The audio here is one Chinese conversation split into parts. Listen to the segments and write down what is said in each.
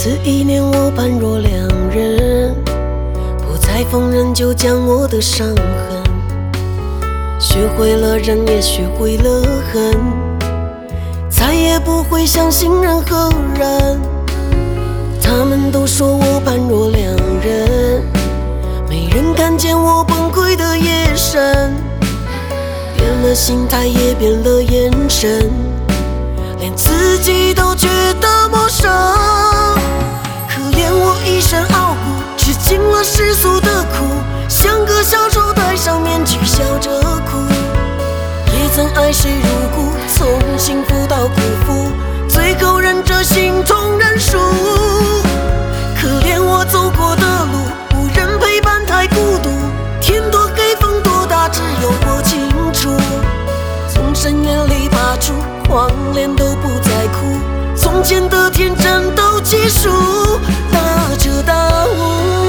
此一念，我般若两人，不再逢人就将我的伤痕，学会了忍，也学会了恨，再也不会相信任何人。他们都说我般若两人，没人看见我崩溃的眼神，变了心态，也变了眼神，连自己都觉得陌生。可怜我一身傲骨，吃尽了世俗的苦，像个小丑戴上面具笑着哭。也曾爱谁入骨，从幸福到辜负，最后忍着心痛认输。可怜我走过的路，无人陪伴太孤独，天多黑风多大，只有我清楚。从深渊里爬出，黄脸都不再哭，从前的天真都结束，大彻大悟。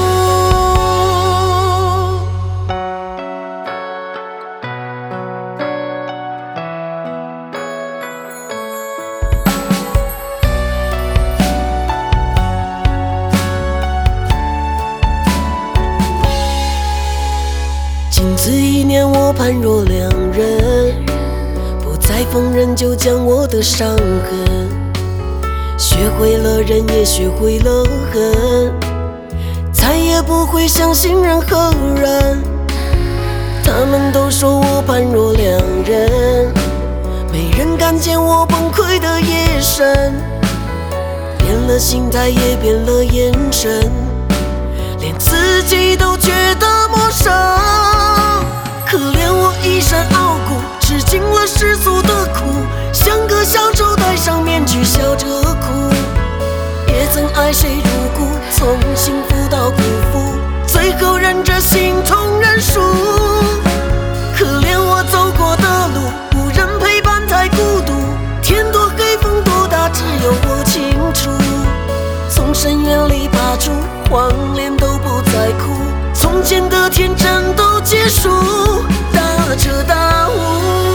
仅此一念，我般若两人，不再逢人就将我的伤痕，学会了忍，也学会了恨，再也不会相信任何人。他们都说我般若两人，没人看见我崩溃的眼神，变了心态，也变了眼神，连自己都觉得陌生。可怜我一身傲骨，吃尽了世俗的苦，像个小丑戴上面具笑着哭。也曾爱谁入骨，从幸福到辜负，最后忍着心痛认输。可怜我走过的路，无人陪伴太孤独，天多黑风多大，只有我清楚。从深渊里爬出，黄脸都不再哭，从前的天真都结束，大彻大悟。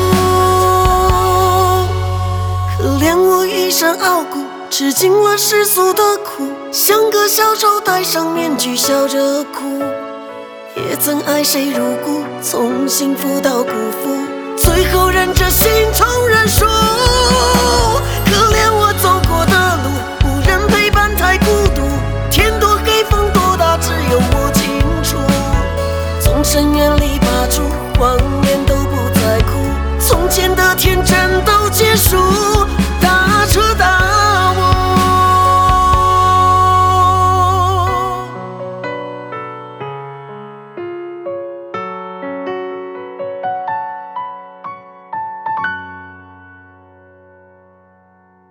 可怜我一身傲骨，吃尽了世俗的苦，像个小丑戴上面具笑着哭。也曾爱谁入骨，从幸福到辜负，最后忍着心痛认输。可怜我走过的路，无人陪伴太孤独，天多黑风多大，只有我清楚。从深渊里爬出，黄脸都不再哭，从前的天真都结束。